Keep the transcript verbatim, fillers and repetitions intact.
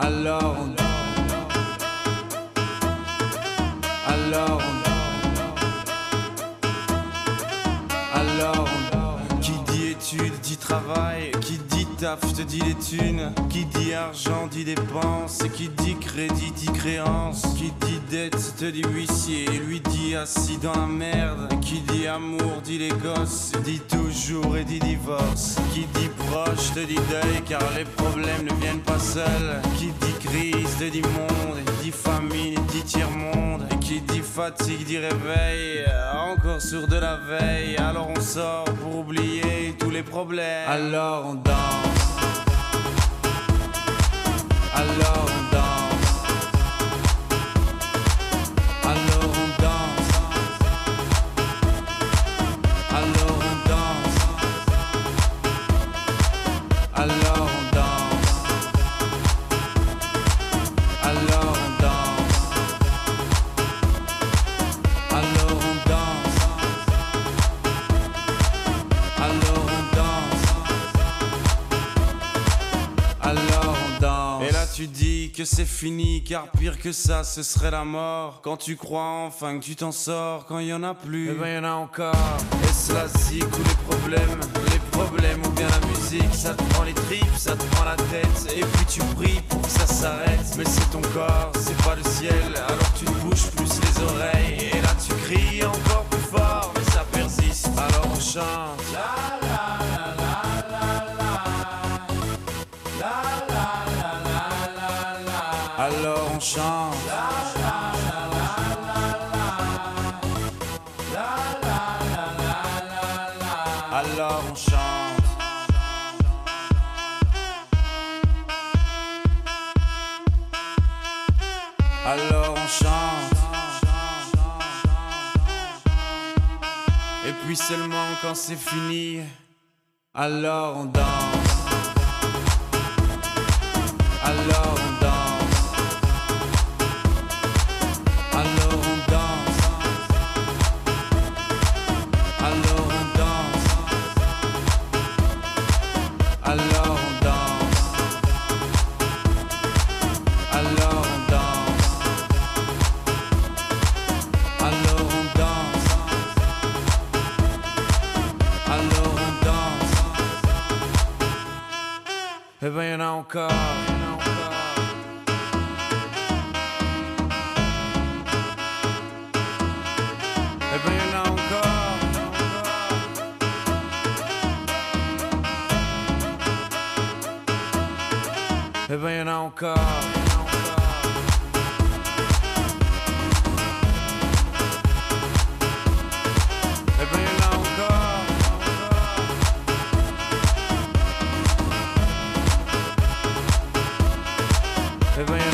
Alors on Alors on Alors on Qui dit études dit travail, qui dit taf te dit les thunes, qui dit argent dit dépenses, et qui dit crédit dit créance, qui dit dette te dit huissier, lui dit assis dans la merde, qui dit amour dit les gosses, dit toujours et dit divorce, qui dit proche te dit deuil car les problèmes ne viennent pas seuls, qui dit crise te dit monde, dit famine dit tiers-monde, et qui dit fatigue dit réveil, encore sourd de la veille, alors on sort pour oublier tous les problèmes, alors on danse, alors on danse, alors on danse, alors on danse, alors on danse, alors on danse, alors on danse, alors on danse, alors on danse. Et là tu dis que c'est fini car pire que ça ce serait la mort. Quand tu crois enfin que tu t'en sors, quand il y en a plus, eh ben y en a encore. Et cela zik ou les problèmes, les problèmes ou bien la musique, ça te prend les tripes, ça te prend la tête, et puis tu pries pour que ça s'arrête. Mais c'est ton corps, c'est pas le ciel, alors tu te bouges plus les oreilles, et là tu cries encore plus fort, mais ça persiste, alors on chante. La la la la la la, la la la la la la. Alors on chante. La la la la la la, la la la la la. Alors on chante. Alors on chante. Et puis seulement quand c'est fini, alors on danse. Alors on danse. Alors on danse. Alors on danse. Alors on danse. Alors on danse. Alors on danse. Alors on danse. Eh ben y'en a encore. Eh ben y'en a encore. Eh ben y'en a encore. Eh ben y'en a encore. Eh ben